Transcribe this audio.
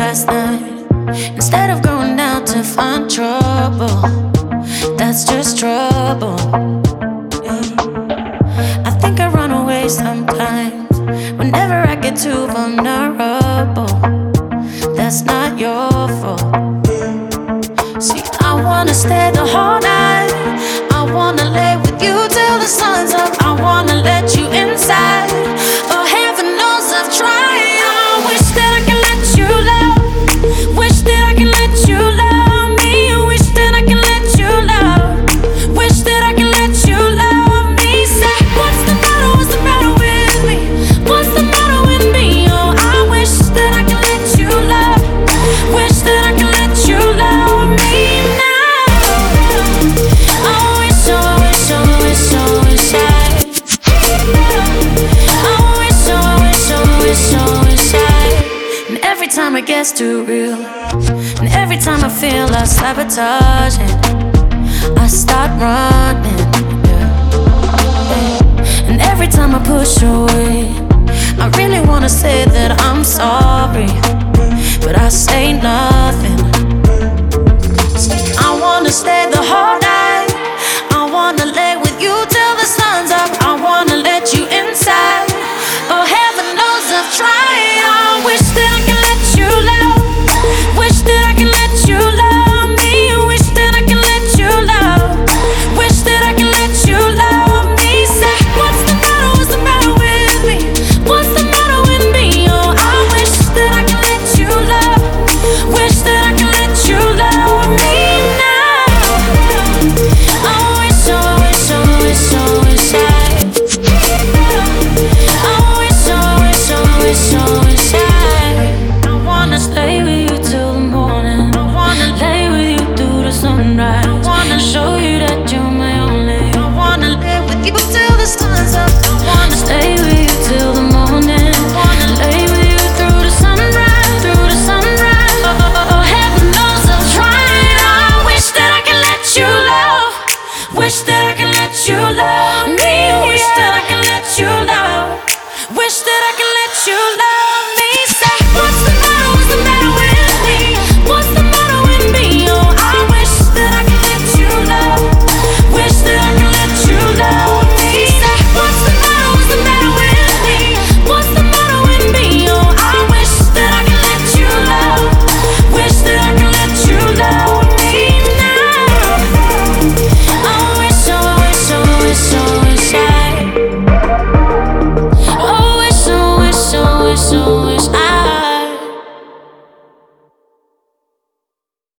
last night. Instead of going out to find trouble, that's just trouble. Yeah. I think I run away sometimes whenever I get too vulnerable. That's not your fault. See, I wanna stay the whole night. I wanna lay with you till the sun's up. I wanna let you inside. Oh, heaven knows I've tried. I wish that I could let you love. Wish that I could let you love me. Wish that I could let you love. Wish that I could let you love me. Say, what's the matter? What's the matter with me? What's the matter with me? Oh, I wish that I could let you love. Wish that I could let you love me now. I wish, oh, I wish, oh, I wish, oh, I wish I wish, oh, I wish, oh, I wish, oh, I wish I. And every time it gets too real, and every time I feel I sabotage it, I start running, yeah. And every time I push away, I really wanna say that I'm sorry, but I say nothing. I wanna stay the whole night. I wanna lay with you till the sun's up.